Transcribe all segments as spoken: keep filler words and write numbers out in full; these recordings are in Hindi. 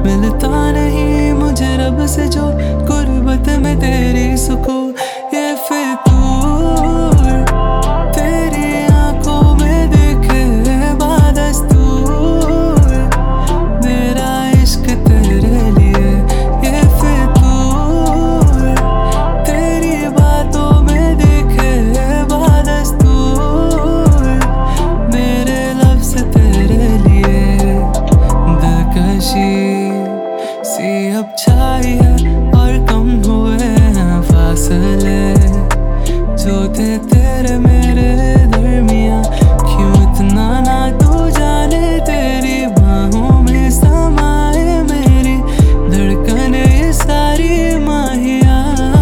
मिलता नहीं मुझे रब से जो गुर्बत में तेरी सुकून। ये फितूर तेरी आंखों में दिखे बादस्तूर, मेरा इश्क तेरे लिए। ये फितूर तेरी बातों में दिखे बादस्तूर, मेरे लफ्ज़ तेरे लिए। दिलकशी सी अब छाई है और कम हुए हैं फासले जो थे तेरे मेरे दरमियां। क्यों इतना ना तू जाने, तेरी बाहों में समाए मेरी धड़कने ये सारी माहिया।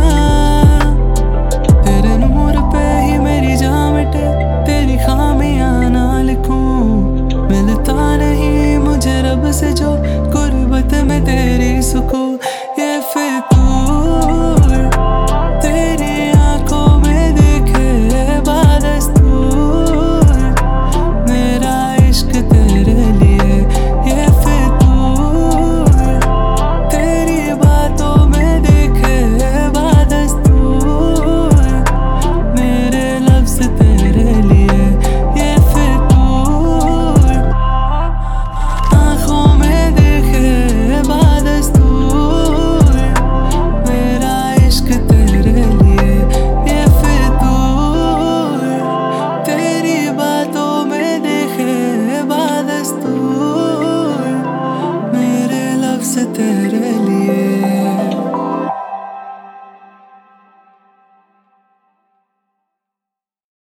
तेरे नूर पे ही मेरी जान मिटे, तेरी खामियां ना लिखूं। मिलता नहीं मुझे रब से जो गुर्बत में तेरी सुकून। ये फितूर तेरी आंखों में दिखे बादस्तूर, मेरा इश्क तेरे लिए। ये फितूर तेरी बातों में दिखे बादस्तूर, मेरे लफ्ज़ तेरे लिए। ये फितूर आँखों में दिखे बादस्तूर, मेरा इश्क तेरे लिए। ये फितूर तेरी बातों में दिखे बादस्तूर, मेरे लफ्ज़ तेरे लिए।